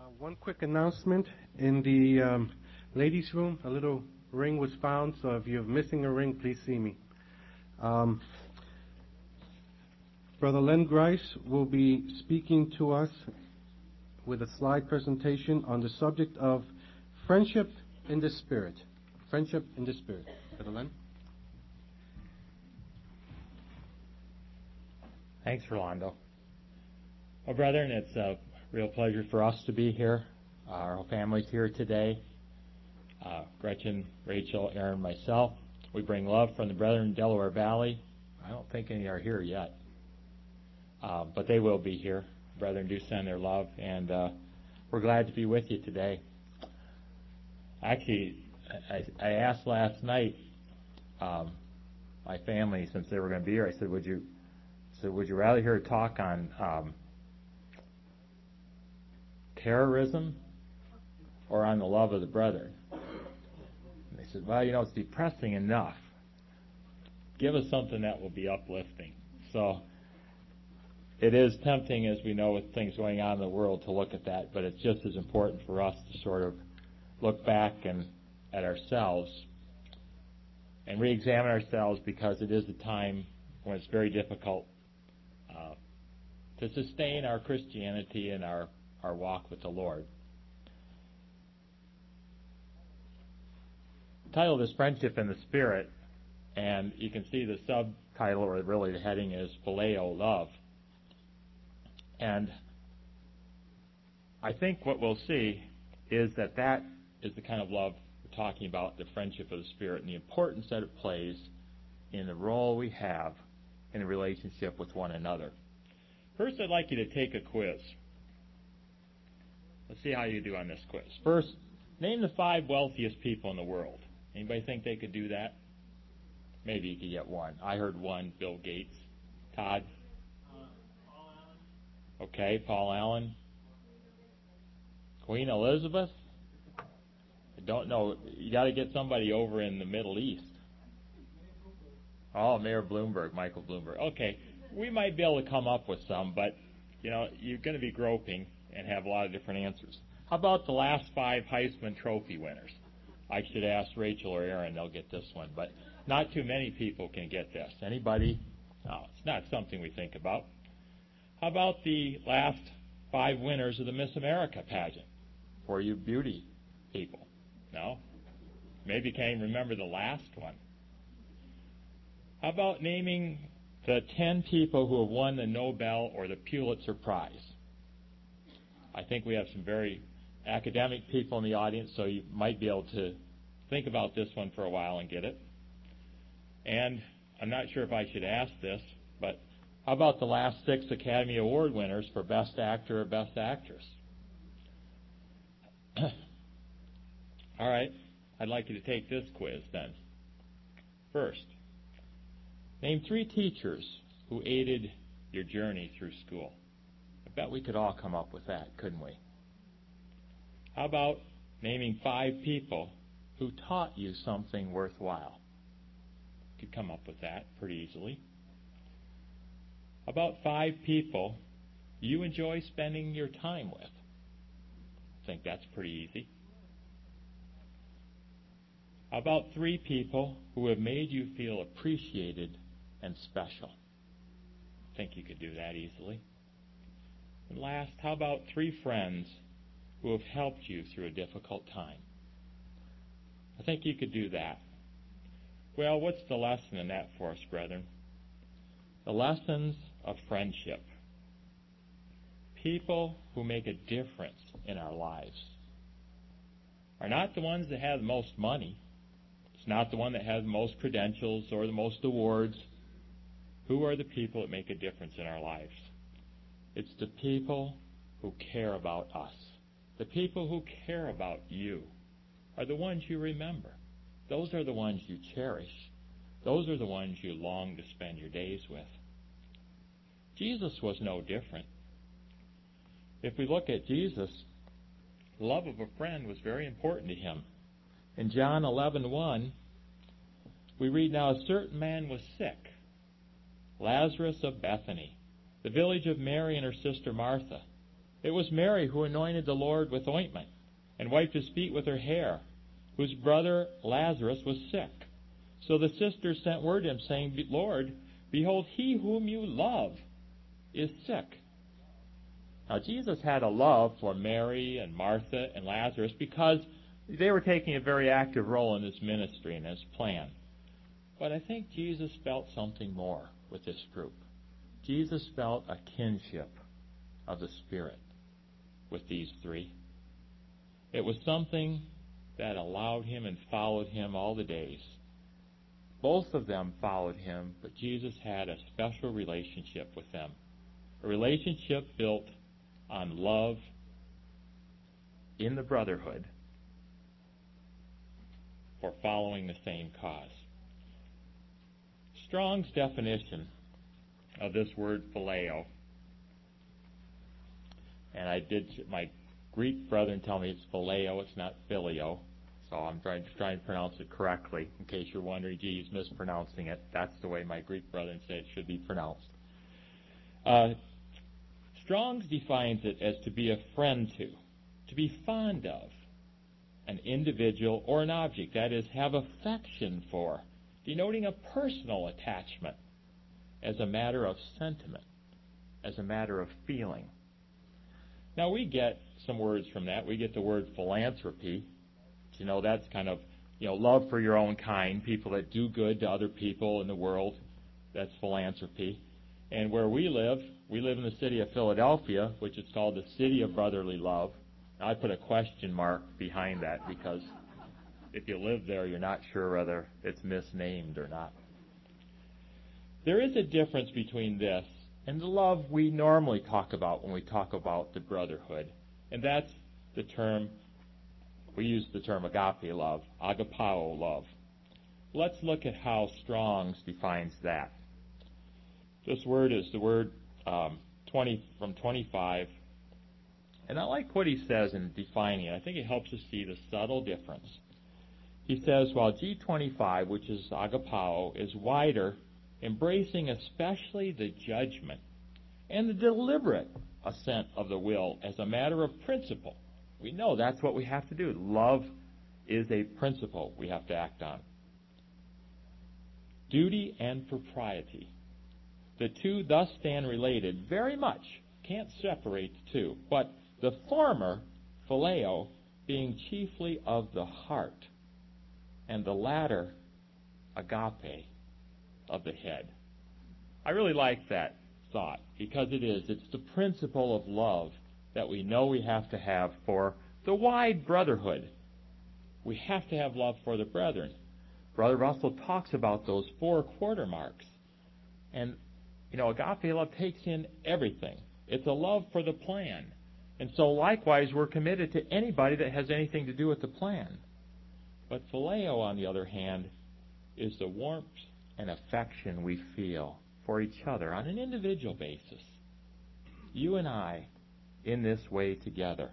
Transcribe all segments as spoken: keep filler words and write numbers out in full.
One quick announcement. In the um, ladies' room, a little ring was found, so if you're missing a ring, please see me. Um, Brother Len Grice will be speaking to us with a slide presentation on the subject of friendship in the Spirit. Friendship in the Spirit. Brother Len? Thanks, Rolando. Well, brethren, it's a real pleasure for us to be here. Our whole family's here today. Uh, Gretchen, Rachel, Aaron, myself. We bring love from the brethren in Delaware Valley. I don't think any are here yet, uh, but they will be here. Brethren do send their love, and uh, we're glad to be with you today. Actually, I, I asked last night um, my family, since they were going to be here, I said, "Would you, so would you rather hear a talk on um, terrorism or on the love of the brethren?" And they said, "Well, you know, it's depressing enough. Give us something that will be uplifting." So it is tempting, as we know, with things going on in the world, to look at that, but it's just as important for us to sort of look back and at ourselves and re-examine ourselves, because it is a time when it's very difficult uh, to sustain our Christianity and our, our walk with the Lord. The title is Friendship in the Spirit, and you can see the subtitle, or really the heading, is Phileo, love. And I think what we'll see is that that is the kind of love we're talking about, the friendship of the Spirit, and the importance that it plays in the role we have in a relationship with one another. First, I'd like you to take a quiz. Let's see how you do on this quiz. First, name the five wealthiest people in the world. Anybody think they could do that? Maybe you could get one. I heard one, Bill Gates. Todd? Uh, Paul Allen. Okay, Paul Allen. Queen Elizabeth? I don't know. You got to get somebody over in the Middle East. Oh, Mayor Bloomberg, Michael Bloomberg. Okay, we might be able to come up with some, but, you know, you're going to be groping and have a lot of different answers. How about the last five Heisman Trophy winners? I should ask Rachel or Aaron. They'll get this one, but not too many people can get this. Anybody? No, it's not something we think about. How about the last five winners of the Miss America pageant for you beauty people? No? Maybe you can't even remember the last one. How about naming the ten people who have won the Nobel or the Pulitzer Prize? I think we have some very academic people in the audience, so you might be able to think about this one for a while and get it. And I'm not sure if I should ask this, but how about the last six Academy Award winners for Best Actor or Best Actress? All right, I'd like you to take this quiz then. First, name three teachers who aided your journey through school. I bet we could all come up with that, couldn't we? How about naming five people who taught you something worthwhile? You could come up with that pretty easily. How about five people you enjoy spending your time with? I think that's pretty easy. How about three people who have made you feel appreciated and special? I think you could do that easily. And last, how about three friends who have helped you through a difficult time? I think you could do that. Well, what's the lesson in that for us, brethren? The lessons of friendship. People who make a difference in our lives are not the ones that have the most money. It's not the one that has the most credentials or the most awards. Who are the people that make a difference in our lives? It's the people who care about us. The people who care about you are the ones you remember. Those are the ones you cherish. Those are the ones you long to spend your days with. Jesus was no different. If we look at Jesus, love of a friend was very important to him. In John eleven one, we read, "Now a certain man was sick, Lazarus of Bethany, the village of Mary and her sister Martha. It was Mary who anointed the Lord with ointment and wiped his feet with her hair, whose brother Lazarus was sick. So the sisters sent word to him, saying, Lord, behold, he whom you love is sick. Now, Jesus had a love for Mary and Martha and Lazarus because they were taking a very active role in his ministry and his plan. But I think Jesus felt something more with this group. Jesus felt a kinship of the Spirit with these three. It was something that allowed him and followed him all the days. Both of them followed him, but Jesus had a special relationship with them. A relationship built on love in the brotherhood for following the same cause. Strong's definition of this word phileo, and I did, my Greek brethren tell me it's phileo, it's not filio, so I'm trying to try and pronounce it correctly. In case you're wondering, gee, he's mispronouncing it. That's the way my Greek brethren say it should be pronounced. Uh, Strong's defines it as to be a friend to, to be fond of an individual or an object, that is, have affection for, denoting a personal attachment as a matter of sentiment, as a matter of feeling. Now, we get some words from that. We get the word philanthropy. You know, that's kind of, you know, love for your own kind, people that do good to other people in the world. That's philanthropy. And where we live, we live in the city of Philadelphia, which is called the city of brotherly love. Now, I put a question mark behind that because if you live there, you're not sure whether it's misnamed or not. There is a difference between this and the love we normally talk about when we talk about the brotherhood, and that's the term, we use the term agape love, agapao love. Let's look at how Strong's defines that. This word is the word um, twenty from twenty-five, and I like what he says in defining it. I think it helps us see the subtle difference. He says, while G twenty-five, which is agapao, is wider, embracing especially the judgment and the deliberate assent of the will as a matter of principle. We know that's what we have to do. Love is a principle we have to act on. Duty and propriety. The two thus stand related very much. Can't separate the two. But the former, phileo, being chiefly of the heart, and the latter, agape, of the head. I really like that thought because it is. It's the principle of love that we know we have to have for the wide brotherhood. We have to have love for the brethren. Brother Russell talks about those four quarter marks. And, you know, agape love takes in everything. It's a love for the plan. And so likewise, we're committed to anybody that has anything to do with the plan. But phileo, on the other hand, is the warmth and affection we feel for each other on an individual basis. You and I in this way together.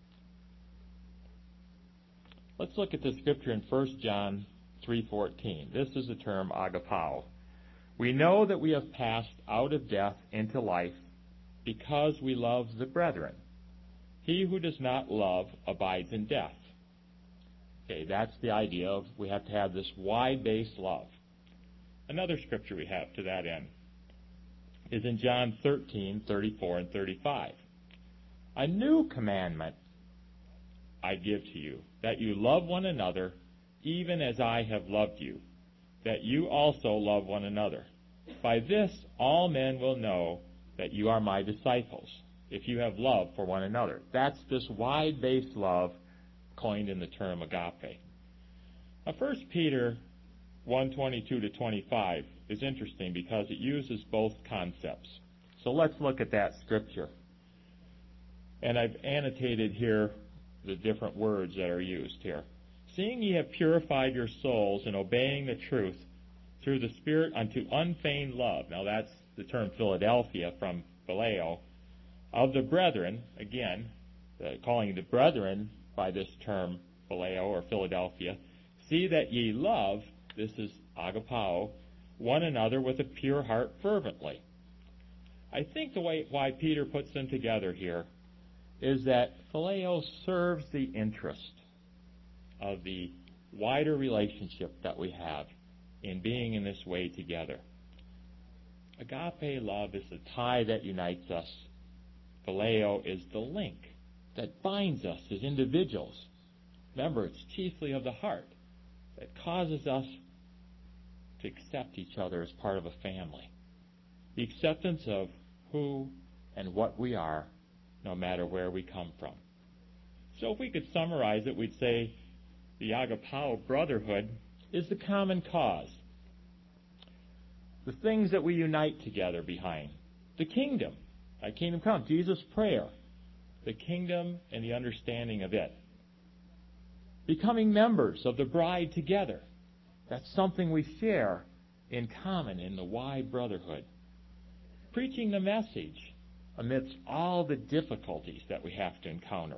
Let's look at the scripture in First John three fourteen. This is the term agapao. We know that we have passed out of death into life because we love the brethren. He who does not love abides in death. Okay, that's the idea of we have to have this wide-based love. Another scripture we have to that end is in John thirteen, thirty-four and thirty-five. A new commandment I give to you, that you love one another even as I have loved you, that you also love one another. By this all men will know that you are my disciples, if you have love for one another. That's this wide-based love coined in the term agape. Now, First Peter one twenty-two to twenty-five is interesting because it uses both concepts. So let's look at that scripture. And I've annotated here the different words that are used here. Seeing ye have purified your souls in obeying the truth through the Spirit unto unfeigned love. Now that's the term Philadelphia from phileo. Of the brethren, again, uh, calling the brethren by this term phileo or Philadelphia. See that ye love, this is agapao, one another with a pure heart fervently. I think the way why Peter puts them together here is that phileo serves the interest of the wider relationship that we have in being in this way together. Agape love is the tie that unites us. Phileo is the link that binds us as individuals. Remember, it's chiefly of the heart that causes us to accept each other as part of a family. The acceptance of who and what we are, no matter where we come from. So if we could summarize it, we'd say the agapao brotherhood is the common cause. The things that we unite together behind. The kingdom. Thy kingdom come. Jesus' prayer. The kingdom and the understanding of it. Becoming members of the bride together. That's something we share in common in the wide brotherhood. Preaching the message amidst all the difficulties that we have to encounter.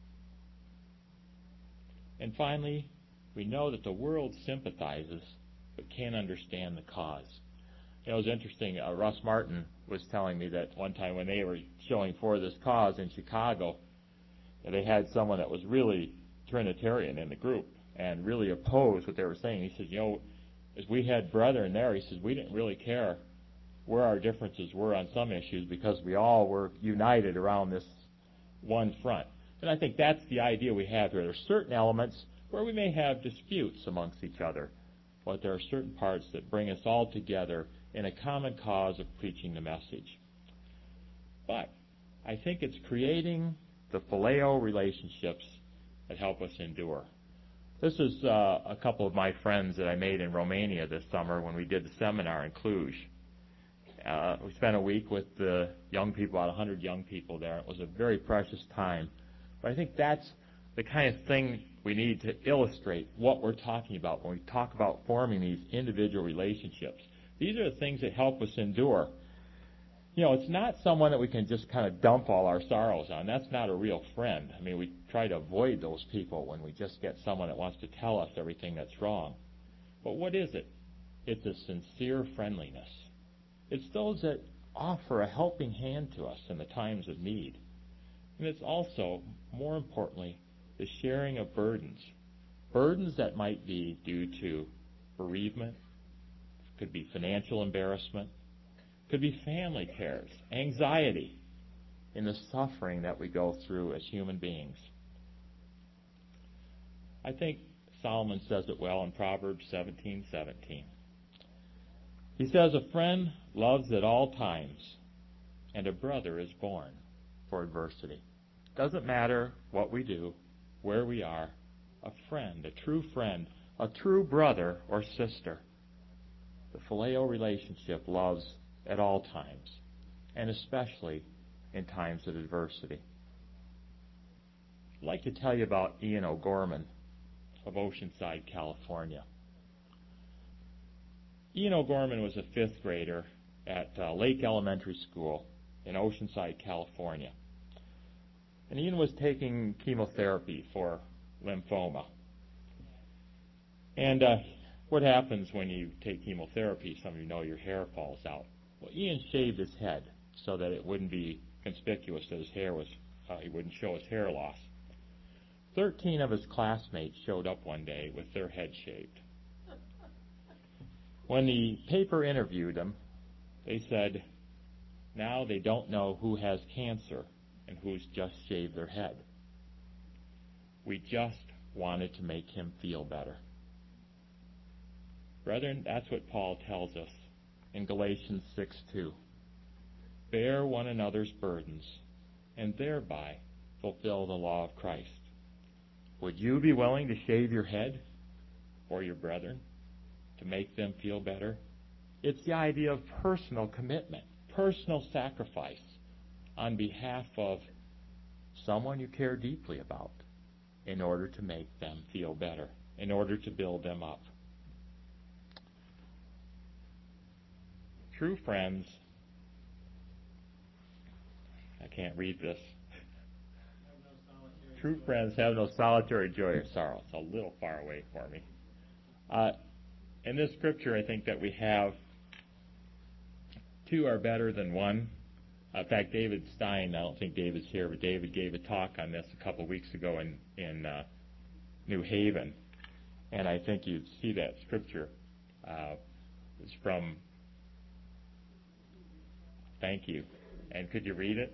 And finally, we know that the world sympathizes but can't understand the cause. You know, it was interesting, uh, Russ Martin was telling me that one time when they were showing For This Cause in Chicago, they had someone that was really Trinitarian in the group and really opposed what they were saying. He says, you know, as we had brethren there, he says, we didn't really care where our differences were on some issues because we all were united around this one front. And I think that's the idea we have here. There are certain elements where we may have disputes amongst each other, but there are certain parts that bring us all together in a common cause of preaching the message. But I think it's creating the phileo relationships that help us endure. This is uh, a couple of my friends that I made in Romania this summer when we did the seminar in Cluj. Uh, we spent a week with the young people, about one hundred young people there. It was a very precious time. But I think that's the kind of thing we need to illustrate what we're talking about when we talk about forming these individual relationships. These are the things that help us endure. You know, it's not someone that we can just kind of dump all our sorrows on. That's not a real friend. I mean, we try to avoid those people when we just get someone that wants to tell us everything that's wrong. But what is it? It's a sincere friendliness. It's those that offer a helping hand to us in the times of need. And it's also, more importantly, the sharing of burdens. Burdens that might be due to bereavement, could be financial embarrassment, could be family cares, anxiety, in the suffering that we go through as human beings. I think Solomon says it well in Proverbs seventeen seventeen. He says, a friend loves at all times, and a brother is born for adversity. Doesn't matter what we do, where we are, a friend, a true friend, a true brother or sister. The phileo relationship loves at all times, and especially in times of adversity. I'd like to tell you about Ian O'Gorman of Oceanside, California. Ian O'Gorman was a fifth grader at uh, Lake Elementary School in Oceanside, California. And Ian was taking chemotherapy for lymphoma. And uh, what happens when you take chemotherapy? Some of you know your hair falls out. Well, Ian shaved his head so that it wouldn't be conspicuous that his hair was, uh, he wouldn't show his hair loss. Thirteen of his classmates showed up one day with their head shaved. When the paper interviewed them, they said, now they don't know who has cancer and who's just shaved their head. We just wanted to make him feel better. Brethren, that's what Paul tells us in Galatians six two. Bear one another's burdens, and thereby fulfill the law of Christ. Would you be willing to shave your head for your brethren to make them feel better? It's the idea of personal commitment, personal sacrifice on behalf of someone you care deeply about in order to make them feel better, in order to build them up. True friends, I can't read this. True friends have no solitary joy or sorrow. It's a little far away for me. Uh, in this scripture, I think that we have two are better than one. In fact, David Stein, I don't think David's here, but David gave a talk on this a couple of weeks ago in, in uh, New Haven. And I think you see that scripture. Uh, it's from, thank you. And could you read it?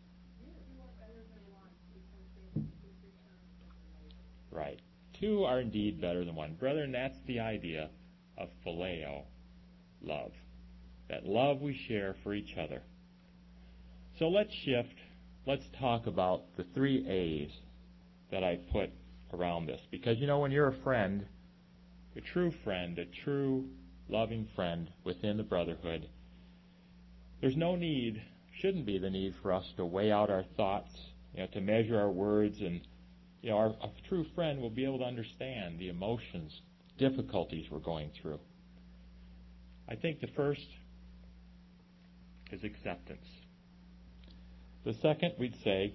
Right. Two are indeed better than one. Brethren, that's the idea of phileo, love. That love we share for each other. So let's shift. Let's talk about the three A's that I put around this. Because, you know, when you're a friend, a true friend, a true loving friend within the brotherhood, there's no need, shouldn't be the need for us to weigh out our thoughts, you know, to measure our words. And, you know, our, a true friend will be able to understand the emotions, difficulties we're going through. I think the first is acceptance. The second, we'd say,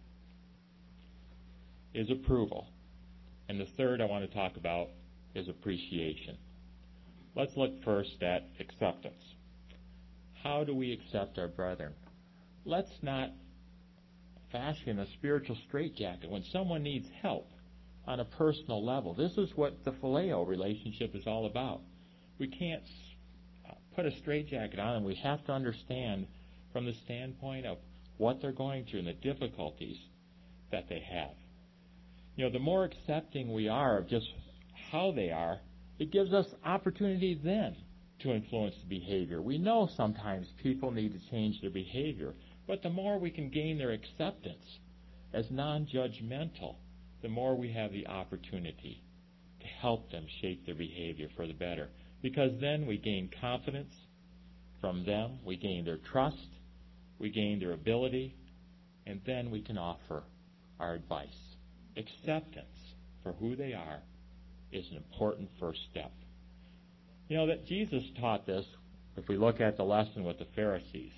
is approval. And the third I want to talk about is appreciation. Let's look first at acceptance. How do we accept our brethren? Let's not fashion a spiritual straitjacket when someone needs help on a personal level. This is what the phileo relationship is all about. We can't put a straitjacket on them. We have to understand from the standpoint of what they're going through and the difficulties that they have. You know, the more accepting we are of just how they are, it gives us opportunity then to influence the behavior. We know sometimes people need to change their behavior, but the more we can gain their acceptance as non-judgmental, the more we have the opportunity to help them shape their behavior for the better. Because then we gain confidence from them, we gain their trust, we gain their ability, and then we can offer our advice. Acceptance for who they are is an important first step. You know that Jesus taught this, if we look at the lesson with the Pharisees.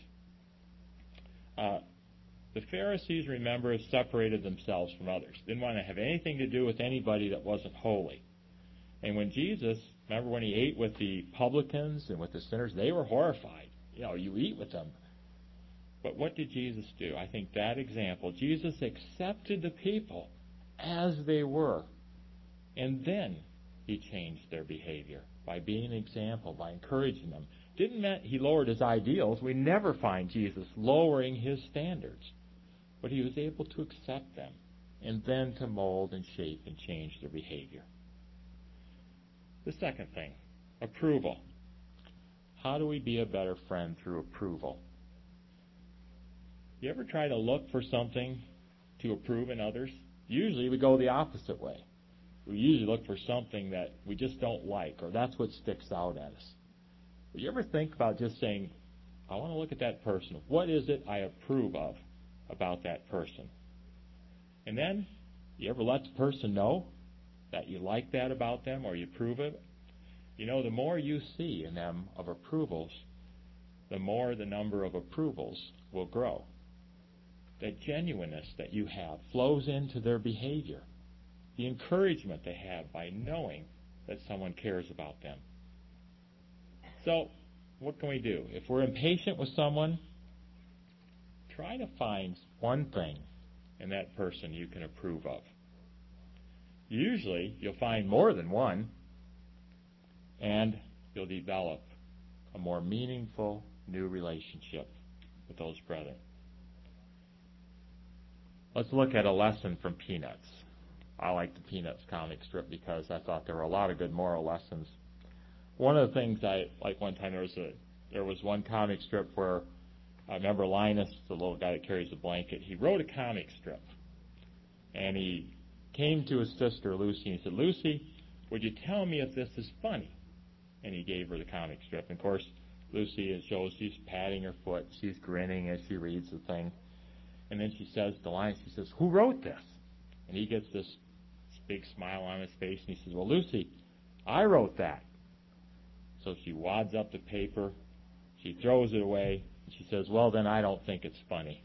Uh, the Pharisees, remember, separated themselves from others. Didn't want to have anything to do with anybody that wasn't holy. And when Jesus, remember when he ate with the publicans and with the sinners, they were horrified. You know, you eat with them. But what did Jesus do? I think that example, Jesus accepted the people as they were. And then he changed their behavior by being an example, by encouraging them. Didn't mean he lowered his ideals. We never find Jesus lowering his standards. But he was able to accept them and then to mold and shape and change their behavior. The second thing, approval. How do we be a better friend through approval? You ever try to look for something to approve in others? Usually we go the opposite way. We usually look for something that we just don't like, or that's what sticks out at us. But you ever think about just saying, I want to look at that person. What is it I approve of about that person? And then, you ever let the person know that you like that about them or you approve of it? You know, the more you see in them of approvals, the more the number of approvals will grow. That genuineness that you have flows into their behavior. The encouragement they have by knowing that someone cares about them. So, what can we do? If we're impatient with someone, try to find one thing in that person you can approve of. Usually, you'll find more than one, and you'll develop a more meaningful new relationship with those brethren. Let's look at a lesson from Peanuts. I like the Peanuts comic strip because I thought there were a lot of good moral lessons. One of the things I like one time there was a there was one comic strip where I remember Linus, the little guy that carries the blanket, he wrote a comic strip, and he came to his sister Lucy and he said, "Lucy, would you tell me if this is funny?" And he gave her the comic strip. And of course, Lucy, it shows she's patting her foot, she's grinning as she reads the thing, and then she says to Linus, she says, "Who wrote this?" And he gets this big smile on his face, and he says, "Well, Lucy, I wrote that." So she wads up the paper, she throws it away, and she says, "Well, then I don't think it's funny."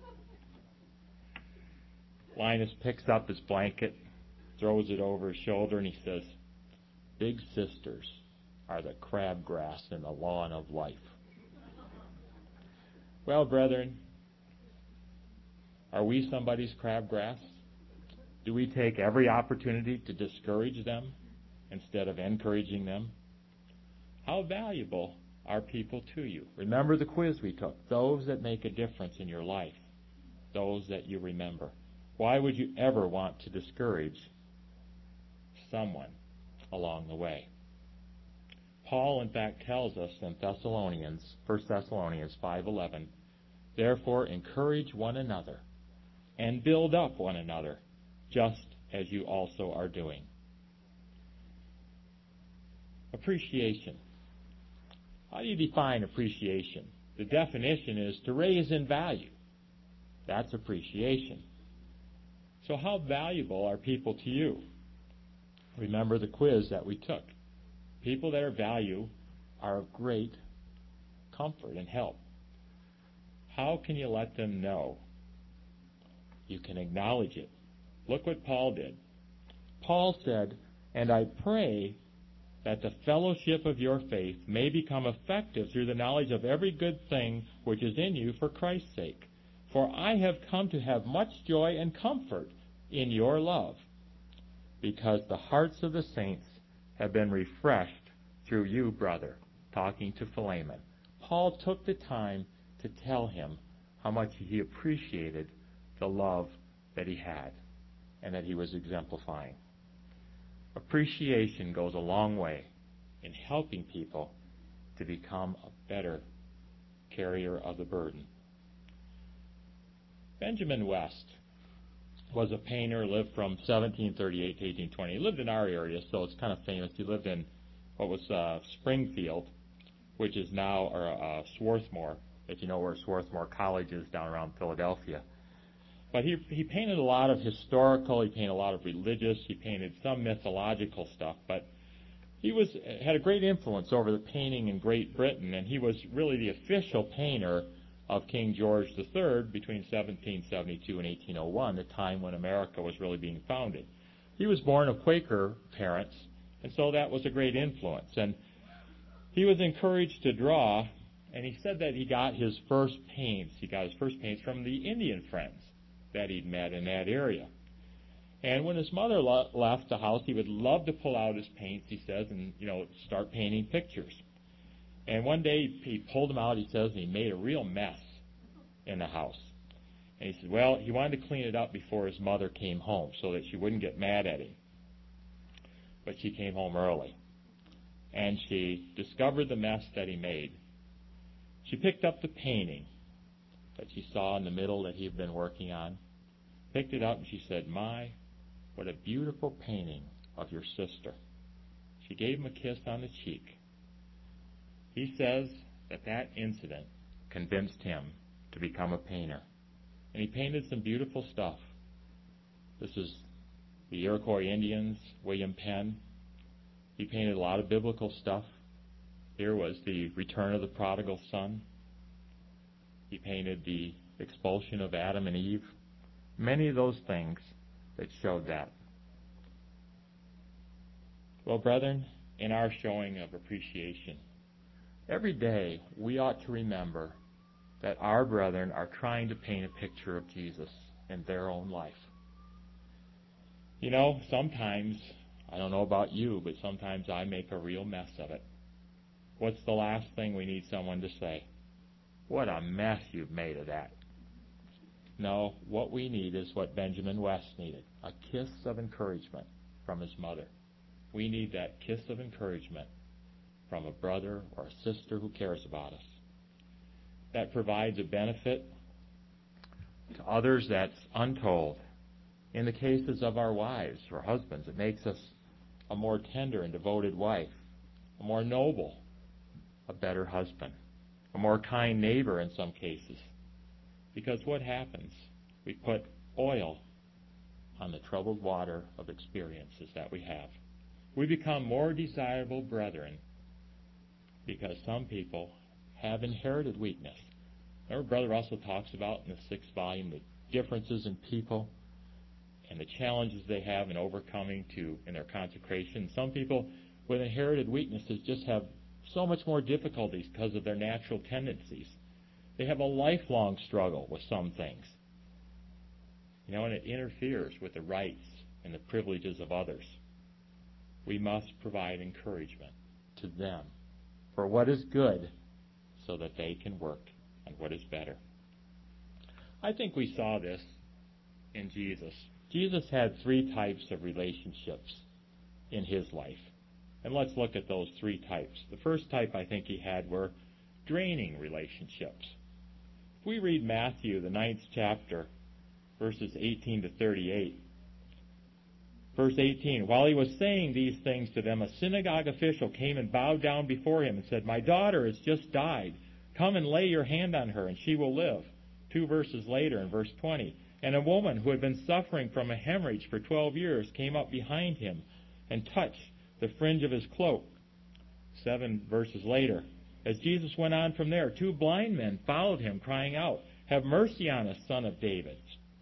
Linus picks up his blanket, throws it over his shoulder, and he says, "Big sisters are the crabgrass in the lawn of life." Well, brethren, are we somebody's crabgrass? Do we take every opportunity to discourage them instead of encouraging them? How valuable are people to you? Remember the quiz we took. Those that make a difference in your life. Those that you remember. Why would you ever want to discourage someone along the way? Paul, in fact, tells us in Thessalonians, First Thessalonians five eleven, therefore encourage one another and build up one another, just as you also are doing. Appreciation. How do you define appreciation? The definition is to raise in value. That's appreciation. So how valuable are people to you? Remember the quiz that we took. People that are value are of great comfort and help. How can you let them know? You can acknowledge it. Look what Paul did. Paul said, and I pray that the fellowship of your faith may become effective through the knowledge of every good thing which is in you for Christ's sake. For I have come to have much joy and comfort in your love, because the hearts of the saints have been refreshed through you, brother, talking to Philemon. Paul took the time to tell him how much he appreciated the love that he had and that he was exemplifying. Appreciation goes a long way in helping people to become a better carrier of the burden. Benjamin West was a painter, lived from seventeen thirty-eight to eighteen twenty. He lived in our area, so it's kind of famous. He lived in what was uh, Springfield, which is now or, uh, Swarthmore, if you know where Swarthmore College is down around Philadelphia. But he he painted a lot of historical, he painted a lot of religious, he painted some mythological stuff, but he was had a great influence over the painting in Great Britain, and he was really the official painter of King George the Third between seventeen seventy-two and eighteen oh one, the time when America was really being founded. He was born of Quaker parents, and so that was a great influence. And he was encouraged to draw, and he said that he got his first paints, he got his first paints from the Indian friends that he'd met in that area. And when his mother lo- left the house, he would love to pull out his paints, he says, and, you know, start painting pictures. And one day he pulled them out, he says, and he made a real mess in the house. And he said, well, he wanted to clean it up before his mother came home so that she wouldn't get mad at him. But she came home early. And she discovered the mess that he made. She picked up the painting that she saw in the middle that he had been working on, picked it up, and she said, my, what a beautiful painting of your sister. She gave him a kiss on the cheek. He says that that incident convinced him to become a painter. And he painted some beautiful stuff. This is the Iroquois Indians, William Penn. He painted a lot of biblical stuff. Here was the return of the prodigal son. He painted the expulsion of Adam and Eve. Many of those things that showed that. Well, brethren, in our showing of appreciation, every day we ought to remember that our brethren are trying to paint a picture of Jesus in their own life. You know, sometimes, I don't know about you, but sometimes I make a real mess of it. What's the last thing we need someone to say? What a mess you've made of that. No, what we need is what Benjamin West needed, a kiss of encouragement from his mother. We need that kiss of encouragement from a brother or a sister who cares about us. That provides a benefit to others that's untold. In the cases of our wives or husbands, it makes us a more tender and devoted wife, a more noble, a better husband, a more kind neighbor in some cases. Because what happens? We put oil on the troubled water of experiences that we have. We become more desirable brethren because some people have inherited weakness. Remember, Brother Russell talks about in the sixth volume the differences in people and the challenges they have in overcoming to in their consecration. Some people with inherited weaknesses just have so much more difficulties because of their natural tendencies. They have a lifelong struggle with some things. You know, and it interferes with the rights and the privileges of others. We must provide encouragement to them for what is good so that they can work on what is better. I think we saw this in Jesus. Jesus had three types of relationships in his life. And let's look at those three types. The first type I think he had were draining relationships. If we read Matthew, the ninth chapter, verses eighteen to thirty-eight, verse eighteen, while he was saying these things to them, a synagogue official came and bowed down before him and said, my daughter has just died. Come and lay your hand on her, and she will live. Two verses later, in verse twenty, and a woman who had been suffering from a hemorrhage for twelve years came up behind him and touched the fringe of his cloak. Seven verses later, as Jesus went on from there, two blind men followed him, crying out, have mercy on us, Son of David.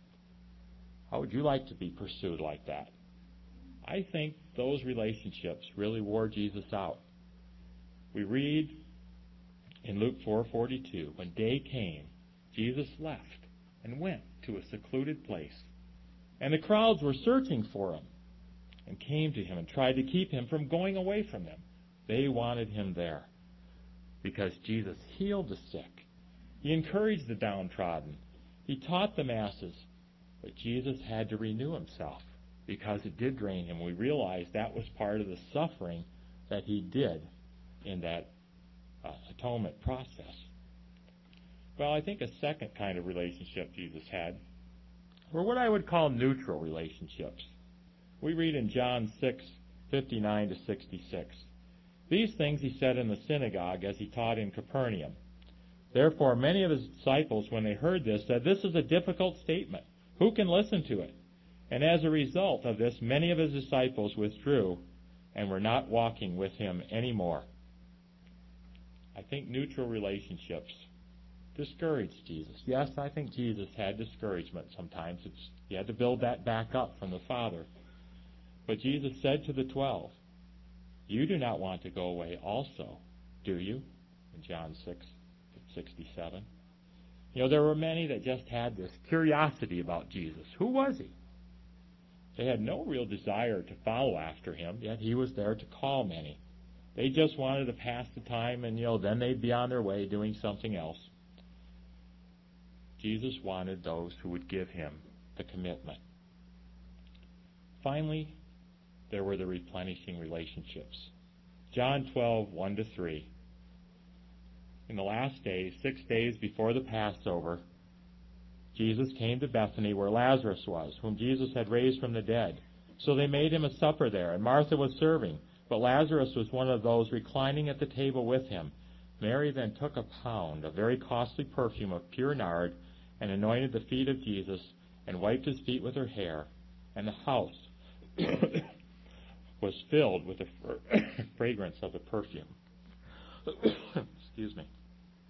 How would you like to be pursued like that? I think those relationships really wore Jesus out. We read in Luke four forty-two, when day came, Jesus left and went to a secluded place. And the crowds were searching for him and came to him and tried to keep him from going away from them. They wanted him there because Jesus healed the sick. He encouraged the downtrodden. He taught the masses. But Jesus had to renew himself because it did drain him. We realized that was part of the suffering that he did in that uh, atonement process. Well, I think a second kind of relationship Jesus had were what I would call neutral relationships. We read in John six fifty-nine to sixty-six. These things he said in the synagogue as he taught in Capernaum. Therefore, many of his disciples, when they heard this, said, this is a difficult statement. Who can listen to it? And as a result of this, many of his disciples withdrew and were not walking with him anymore. I think neutral relationships discouraged Jesus. Yes, I think Jesus had discouragement sometimes. It's, he had to build that back up from the Father. But Jesus said to the twelve, you do not want to go away also, do you? In John six sixty-seven. You know, there were many that just had this curiosity about Jesus. Who was he? They had no real desire to follow after him, yet he was there to call many. They just wanted to pass the time, and, you know, then they'd be on their way doing something else. Jesus wanted those who would give him the commitment. Finally, there were the replenishing relationships. John twelve, one to three. In the last days, six days before the Passover, Jesus came to Bethany where Lazarus was, whom Jesus had raised from the dead. So they made him a supper there, and Martha was serving, but Lazarus was one of those reclining at the table with him. Mary then took a pound of very costly perfume of pure nard and anointed the feet of Jesus and wiped his feet with her hair, and the house was filled with the fragrance of the perfume. Excuse me.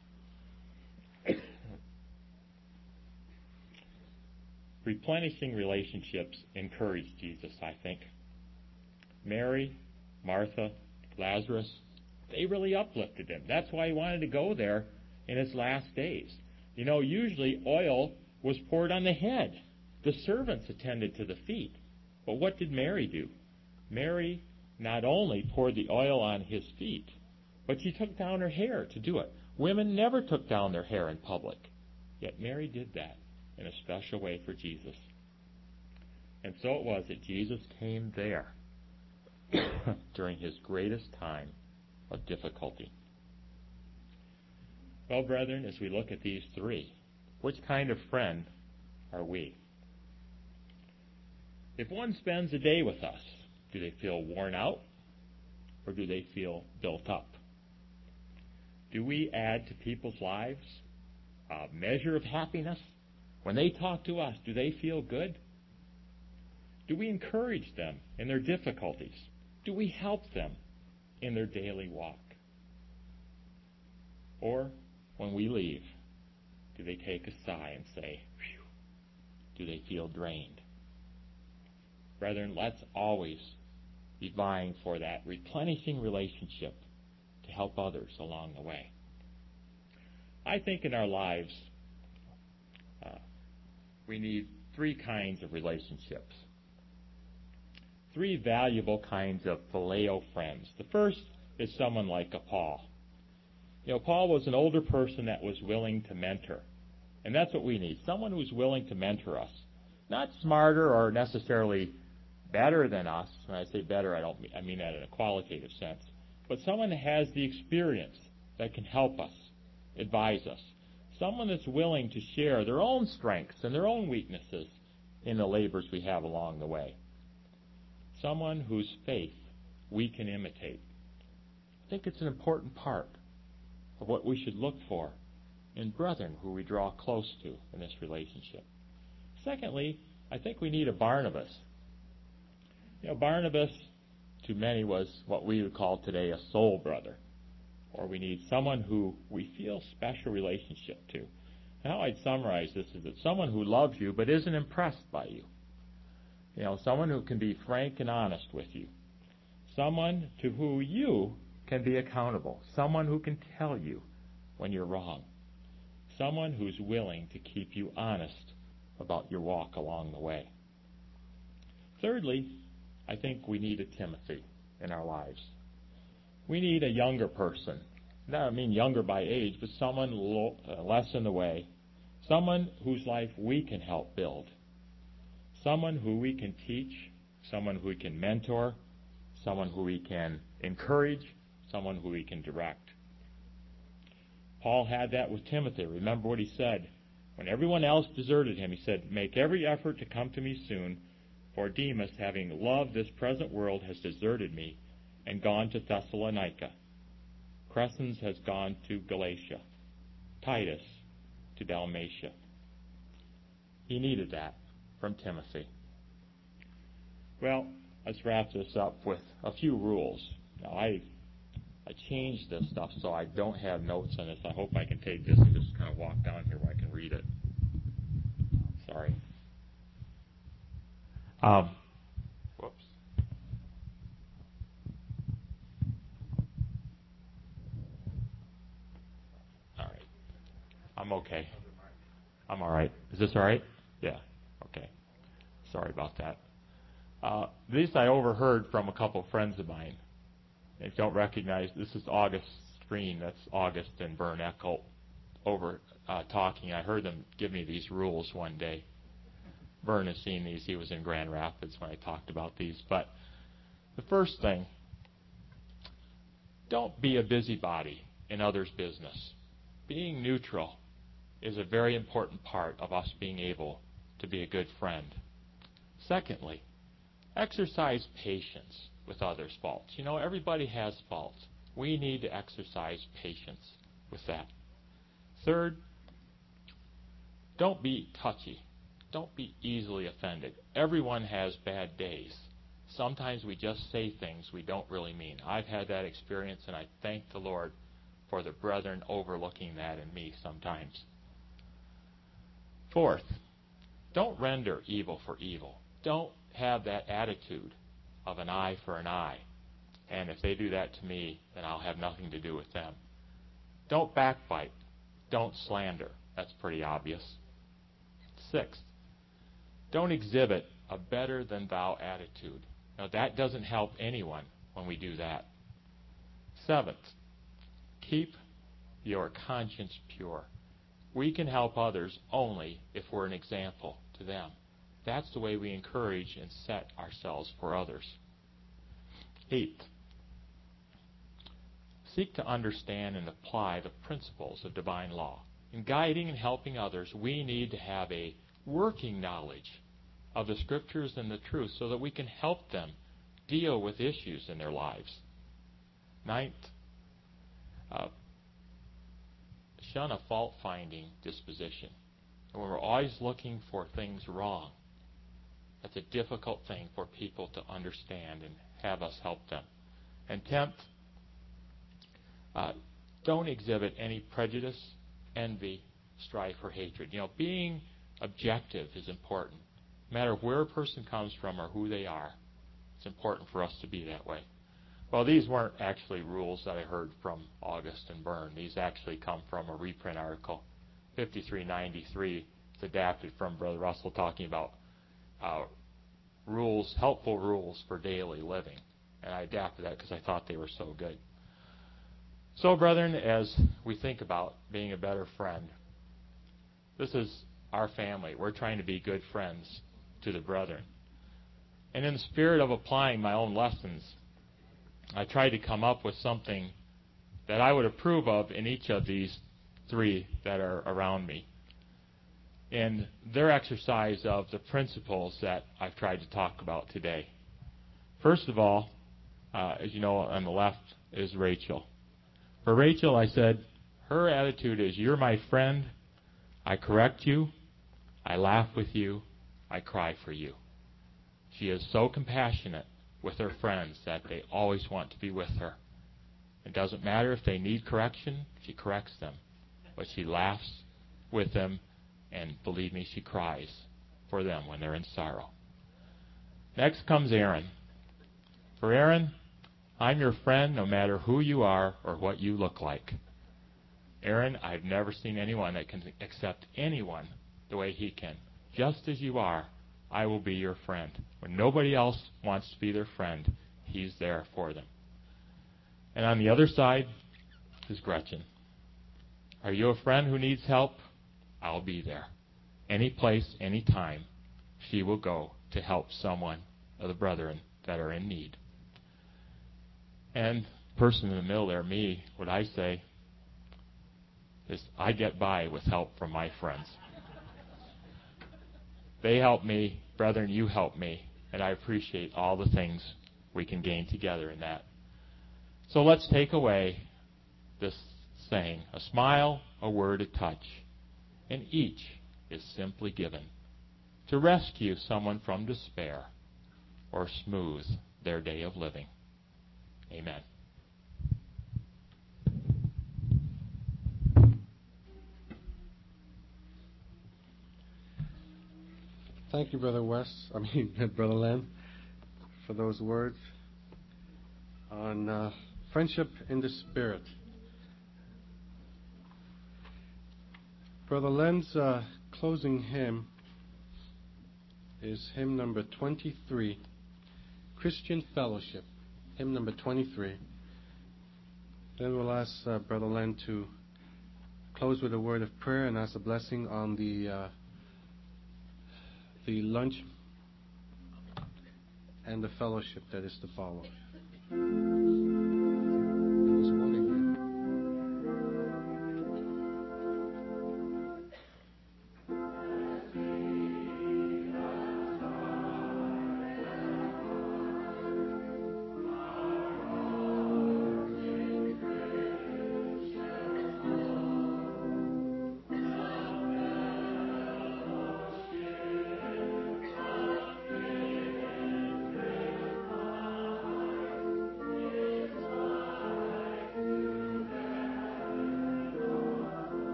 Replenishing relationships encouraged Jesus, I think. Mary, Martha, Lazarus, they really uplifted him. That's why he wanted to go there in his last days. You know, usually oil was poured on the head. The servants attended to the feet. But what did Mary do? Mary not only poured the oil on his feet, but she took down her hair to do it. Women never took down their hair in public. Yet Mary did that in a special way for Jesus. And so it was that Jesus came there during his greatest time of difficulty. Well, brethren, as we look at these three, which kind of friend are we? If one spends a day with us, do they feel worn out or do they feel built up? Do we add to people's lives a measure of happiness? When they talk to us, do they feel good? Do we encourage them in their difficulties? Do we help them in their daily walk? Or when we leave, do they take a sigh and say, phew, do they feel drained? Brethren, let's always be vying for that replenishing relationship to help others along the way. I think in our lives uh, we need three kinds of relationships. Three valuable kinds of phileo friends. The first is someone like a Paul. You know, Paul was an older person that was willing to mentor. And that's what we need. Someone who's willing to mentor us. Not smarter or necessarily better than us. When I say better, I don't mean, I mean that in a qualitative sense. But someone that has the experience that can help us, advise us. Someone that's willing to share their own strengths and their own weaknesses in the labors we have along the way. Someone whose faith we can imitate. I think it's an important part of what we should look for in brethren who we draw close to in this relationship. Secondly, I think we need a Barnabas. You know, Barnabas, to many, was what we would call today a soul brother. Or we need someone who we feel special relationship to. And how I'd summarize this is that someone who loves you but isn't impressed by you. You know, someone who can be frank and honest with you. Someone to who you can be accountable. Someone who can tell you when you're wrong. Someone who's willing to keep you honest about your walk along the way. Thirdly, I think we need a Timothy in our lives. We need a younger person. Not I mean younger by age, but someone lo- uh, less in the way. Someone whose life we can help build. Someone who we can teach. Someone who we can mentor. Someone who we can encourage. Someone who we can direct. Paul had that with Timothy. Remember what he said. When everyone else deserted him, he said, "Make every effort to come to me soon, for Demas, having loved this present world, has deserted me and gone to Thessalonica. Crescens has gone to Galatia. Titus to Dalmatia." He needed that from Timothy. Well, let's wrap this up with a few rules. Now, I I changed this stuff so I don't have notes on this. I hope I can take this and just kind of walk down here where I can read it. Sorry. Um, whoops. All right. I'm okay. I'm all right. Is this all right? Yeah. Okay. Sorry about that. Uh, this I overheard from a couple of friends of mine. If you don't recognize, this is August's screen. That's August and Vern Echolt over uh, talking. I heard them give me these rules one day. Vern has seen these. He was in Grand Rapids when I talked about these. But the first thing, don't be a busybody in others' business. Being neutral is a very important part of us being able to be a good friend. Secondly, exercise patience with others' faults. You know, everybody has faults. We need to exercise patience with that. Third, don't be touchy. Don't be easily offended. Everyone has bad days. Sometimes we just say things we don't really mean. I've had that experience, and I thank the Lord for the brethren overlooking that in me sometimes. Fourth, don't render evil for evil. Don't have that attitude of an eye for an eye. And if they do that to me, then I'll have nothing to do with them. Don't backbite. Don't slander. That's pretty obvious. Sixth, don't exhibit a better than thou attitude. Now that doesn't help anyone when we do that. Seventh, keep your conscience pure. We can help others only if we're an example to them. That's the way we encourage and set ourselves for others. Eighth, seek to understand and apply the principles of divine law. In guiding and helping others, we need to have a working knowledge of the Scriptures and the truth so that we can help them deal with issues in their lives. Ninth, uh, shun a fault-finding disposition. And when we're always looking for things wrong, that's a difficult thing for people to understand and have us help them. And tenth, uh, don't exhibit any prejudice, envy, strife, or hatred. You know, being objective is important. No matter where a person comes from or who they are, it's important for us to be that way. Well, these weren't actually rules that I heard from August and Byrne. These actually come from a reprint article, fifty-three ninety-three. It's adapted from Brother Russell, talking about uh, rules, helpful rules for daily living. And I adapted that because I thought they were so good. So, brethren, as we think about being a better friend, this is our family. We're trying to be good friends to the brethren. And in the spirit of applying my own lessons, I tried to come up with something that I would approve of in each of these three that are around me, in their exercise of the principles that I've tried to talk about today. First of all, uh, as you know, on the left is Rachel. For Rachel, I said, her attitude is, you're my friend, I correct you, I laugh with you, I cry for you. She is so compassionate with her friends that they always want to be with her. It doesn't matter if they need correction, she corrects them. But she laughs with them, and believe me, she cries for them when they're in sorrow. Next comes Aaron. For Aaron, I'm your friend no matter who you are or what you look like. Aaron, I've never seen anyone that can accept anyone the way he can. Just as you are, I will be your friend. When nobody else wants to be their friend, he's there for them. And on the other side is Gretchen. Are you a friend who needs help? I'll be there. Any place, any time, she will go to help someone of the brethren that are in need. And the person in the middle there, me, what I say is I get by with help from my friends. They help me, brethren, you help me, and I appreciate all the things we can gain together in that. So let's take away this saying, a smile, a word, a touch, and each is simply given to rescue someone from despair or smooth their day of living. Amen. Thank you, Brother West, I mean, Brother Len, for those words on uh, friendship in the spirit. Brother Len's uh, closing hymn is hymn number twenty-three, Christian Fellowship, hymn number twenty-three. Then we'll ask uh, Brother Len to close with a word of prayer and ask a blessing on the uh, the lunch and the fellowship that is to follow.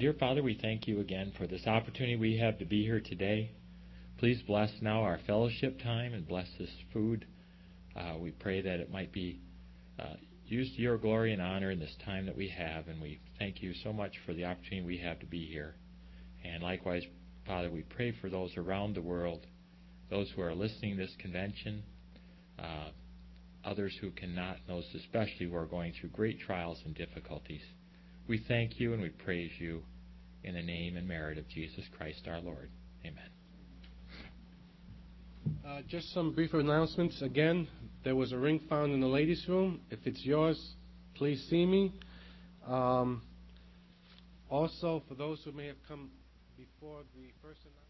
Dear Father, we thank you again for this opportunity we have to be here today. Please bless now our fellowship time and bless this food. Uh, we pray that it might be uh, used to your glory and honor in this time that we have, and we thank you so much for the opportunity we have to be here. And likewise, Father, we pray for those around the world, those who are listening to this convention, uh, others who cannot, those especially who are going through great trials and difficulties. We thank you and we praise you in the name and merit of Jesus Christ our Lord. Amen. Uh, just some brief announcements. Again, there was a ring found in the ladies' room. If it's yours, please see me. Um, also, for those who may have come before the first announcement,